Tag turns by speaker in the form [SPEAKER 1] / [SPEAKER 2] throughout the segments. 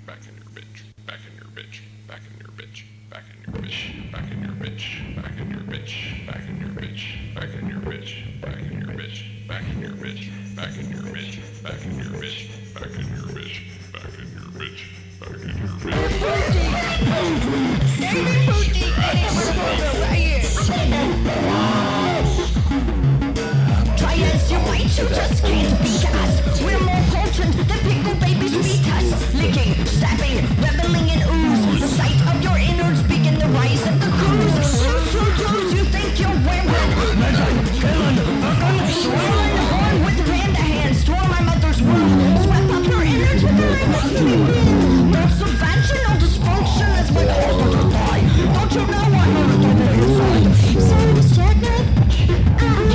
[SPEAKER 1] back in your bitch, back in your bitch, back in your bitch, back in your bitch, back in your bitch, back in your bitch, back in your bitch, back in your bitch, back in your bitch, back in your bitch, back in your bitch, back in your bitch, back in your bitch, back in your bitch, back in your
[SPEAKER 2] Try as you might, you just can't beat us. We're more potent than pickle babies beat us. Licking, stabbing, reveling in ooze. The sight of your innards begin the rise of the goose. You think you're wearing killing, fucking, swirling horn with panda hands. Tore my mother's womb. Swept up your innards with the ring. That's a vaginal dysfunction as my cause to die. Don't you know I'm a little bit inside? So it's checkmate. I'm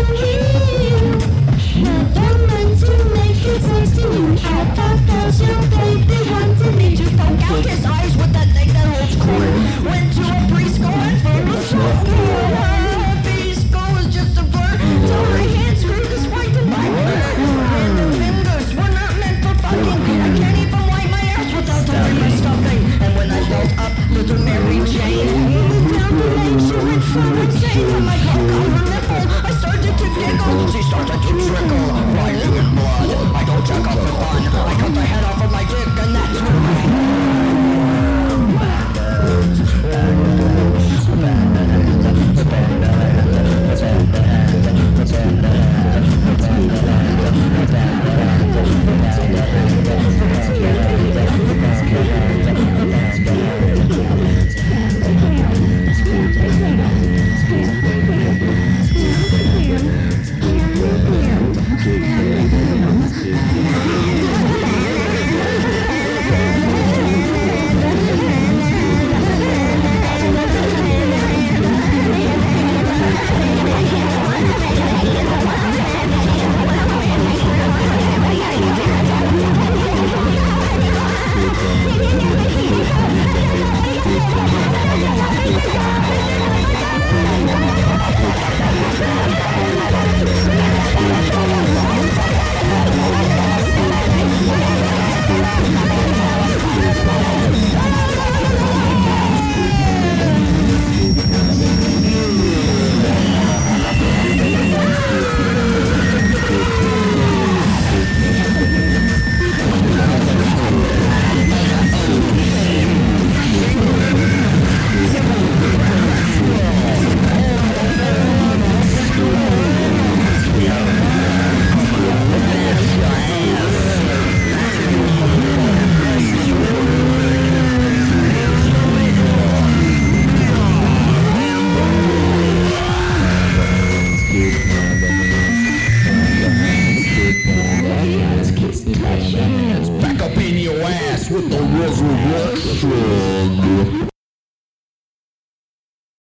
[SPEAKER 2] here. Nothing meant to make it nice to you. I thought that your baby wanted me to poke out his eyes with that thing that holds cord. Went to a preschool and for a sophomore. Preschool was just a blur. Till my hands grew this white and black. And the fingers were not meant for fucking. I can't even wipe my ass without tearing my stuffing. And when I felt up, little Mary Jane moved down the lane. She went from insane. When my cock on her nipple, I started to giggle. She started to trickle, rising in blood. I don't check off for fun. I cut the head off of my dick, and that's
[SPEAKER 3] back up in your ass with the resurrection.